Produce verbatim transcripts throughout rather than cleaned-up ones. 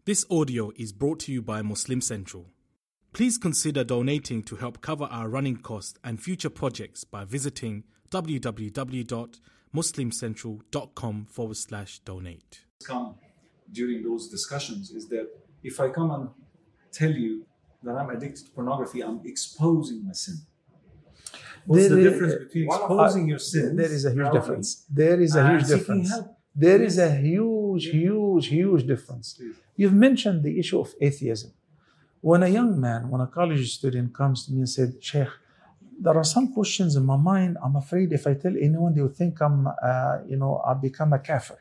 This audio is brought to you by Muslim Central. Please consider donating to help cover our running costs and future projects by visiting www.muslimcentral.com forward slash donate. Come during those discussions is that if I come and tell you that I'm addicted to pornography, I'm exposing my sin. What's there the is, difference between exposing your sin? There is a huge difference. There is a huge difference. Help. There is a huge, huge, huge difference. Please. You've mentioned the issue of atheism. When a young man, when a college student comes to me and said, Sheikh, there are some questions in my mind. I'm afraid if I tell anyone, they will think I'm, uh, you know, I've become a kafir.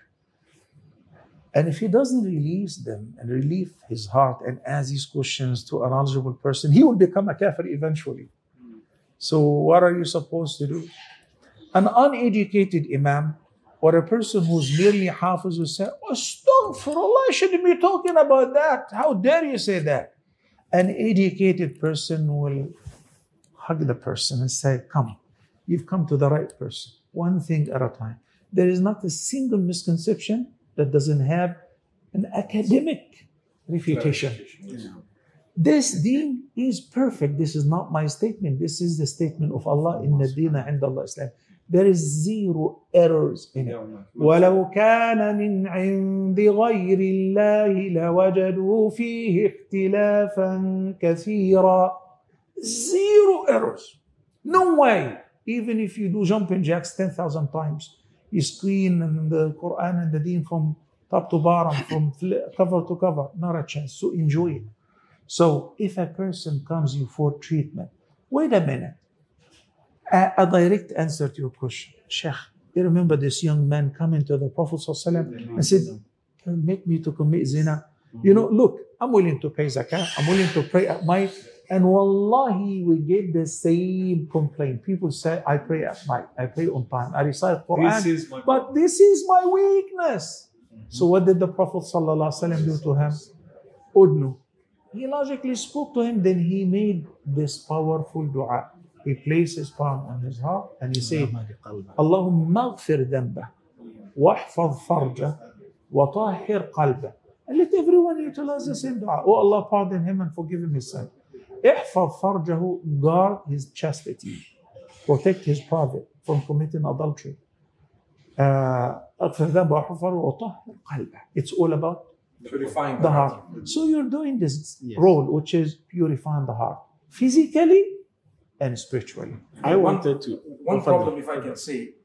And if he doesn't release them and relieve his heart and ask these questions to a knowledgeable person, he will become a kafir eventually. So what are you supposed to do? An uneducated imam or a person who's merely hafiz will say, Astaghfirullah, I shouldn't be talking about that. How dare you say that? An educated person will hug the person and say, come, you've come to the right person. One thing at a time. There is not a single misconception that doesn't have an academic refutation. Yeah. This deen is perfect. This is not my statement. This is the statement of Allah. Inna deena inda Allah Islam. There is zero errors in it. وَلَوْ كَانَ مِنْ عِنْدِ غَيْرِ اللَّهِ لَوَجَدُوا فِيهِ اخْتِلَافًا كَثِيرًا. Zero errors. No way. Even if you do jumping jacks ten thousand times, you screen and the Quran and the deen from top to bottom, from cover to cover, not a chance. So enjoy it. So if a person comes you for treatment, wait a minute. A, a direct answer to your question. Sheikh, you remember this young man coming to the Prophet ﷺ and said, can you make me to commit zina? You know, look, I'm willing to pay zakah. I'm willing to pray at night. And wallahi, we get the same complaint. People say, I pray at night. I pray on time. I recite Quran. This is my but this is my weakness. Mm-hmm. So what did the Prophet ﷺ do to him? Udnu. He logically spoke to him. Then he made this powerful dua. He placed his palm on his heart and he said, Allahumma aghfir dhanbah, wahfadh farjah, wa tahhir qalbah. And let everyone utilize the same dua. Oh Allah, pardon him and forgive him his sin. Ihfadh farjahu, guard his chastity. Protect his private from committing adultery. Aghfir dhanbah, wahfadh wa tahhir qalbah. It's all about purifying the heart. heart. So you're doing this yes. role, which is purifying the heart. Physically, and spiritually. I wanted to. One problem, if I can say,